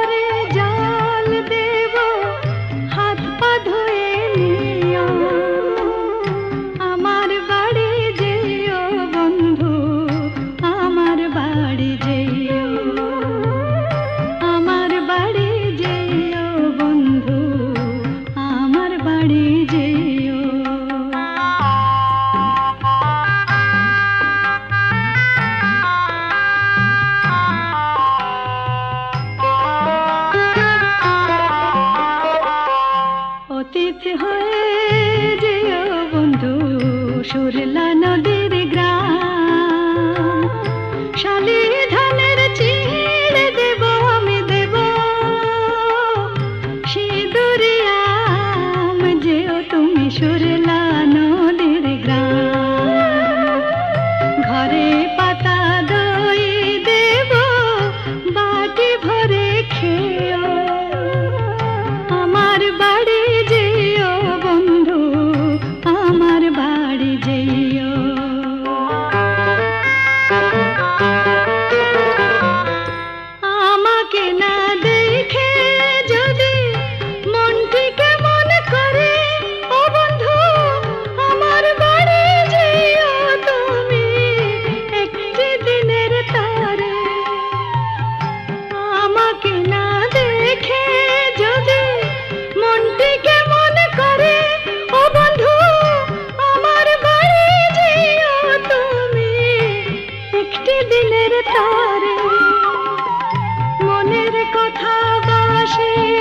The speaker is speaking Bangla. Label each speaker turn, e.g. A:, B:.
A: করে জল দেব হাত পা ধুয়ে নিও আমার বাড়ি যেও বন্ধু আমার বাড়ি যেও আমার বাড়ি যেও বন্ধু আমার বাড়ি যেও অতিথি হয়ে যেও বন্ধু সুরলা নদীর গ্রাম শালি ধানের চিড়ে দেব আমি দেব সিঁদুরিয়াম যেও তুমি সুরলা নদীর গ্রাম ঘরে পাতা দই দেব বাটি ভরে খেও আমার বাড়ি যেও বন্ধু আমার বাড়ি যেও আমাকে না দেখে যদি মনটি কেমন করে ও বন্ধু আমার বাড়ি যেও তুমি একটি দিনের তারে আমাকে না দেখে যদি মনটি কেমন করে ও বন্ধু আমার বাড়ি যেও তুমি একটি দিনের তারে মনের কথা বাসে